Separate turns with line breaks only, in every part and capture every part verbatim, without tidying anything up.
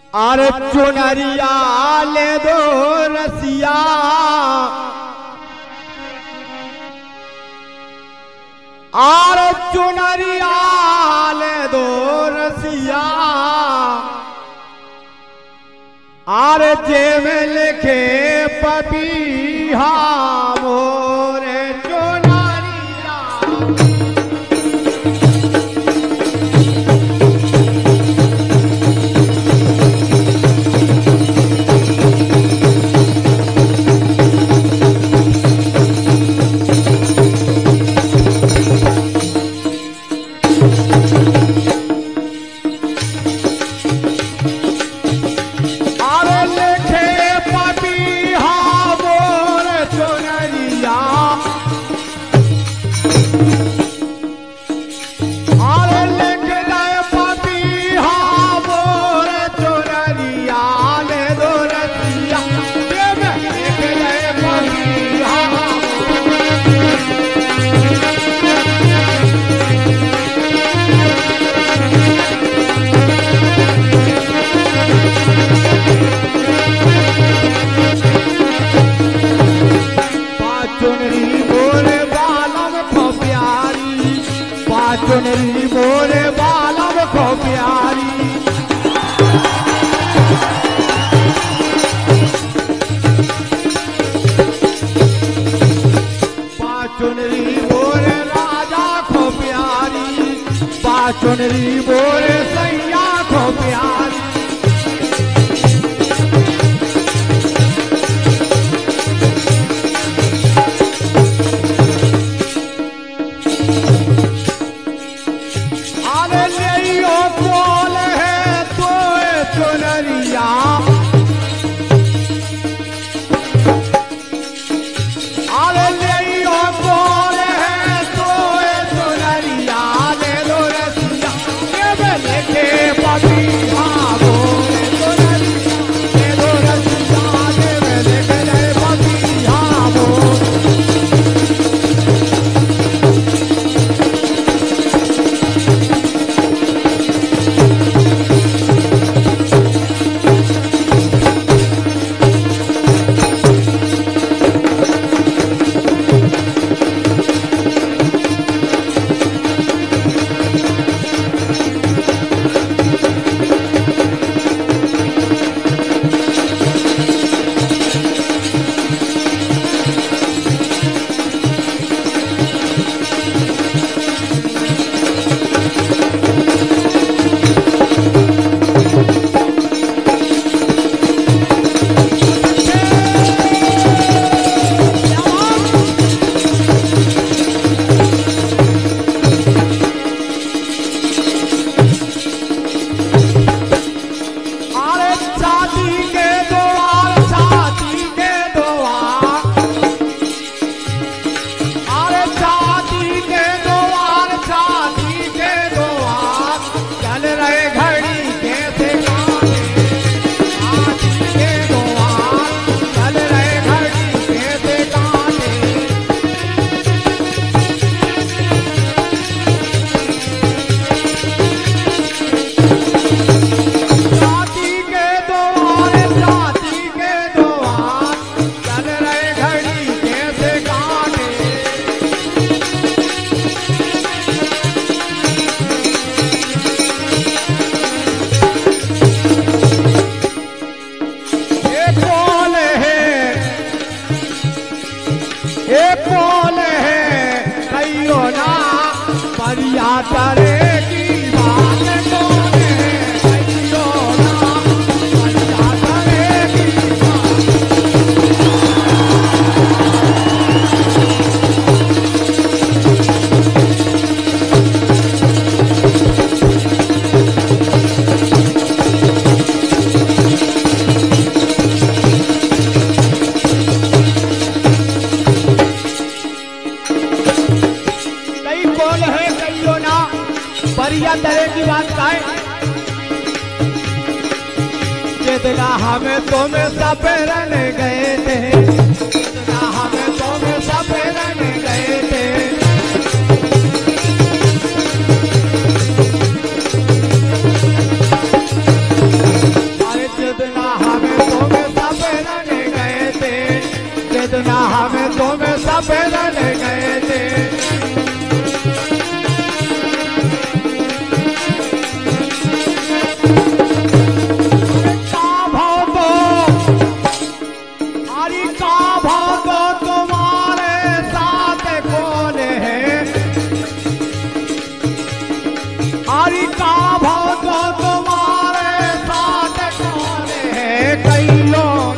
अरे चुनरिया ले दो रसिया अरे चुनरिया ले दो रसिया अरे जे में लिखे पपीहा मोरे चुनरिया चुनरी मोरे बालम को प्यारी चुनरी मोरे राजा को प्यारी चुनरी मोरे सैया को प्यारी करे की बात कौन है कहियो ना परिया करे की कई कौन है कहियो ना परिया तरह की बात का है जितना हमें तुम्हें सपेरन गए थे जितना हमें तुम्हें सपेरन गए थे अरे सफेरन गए थे। का भाव तो अरे का भाव तो तुम्हारे साथ कौन है, अरे का भाव तो तुम्हारे साथ कौन है, कई लोग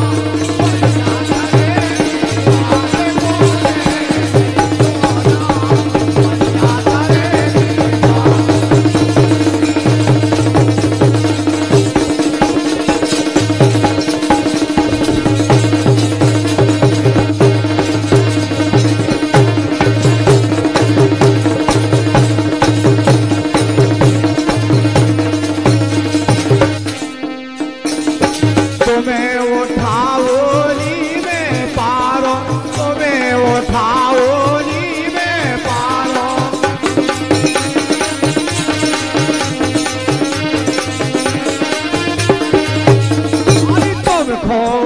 तुम्हें उठाओली में पारो, तुम्हें उठाओली में पारो। अरे तुम खो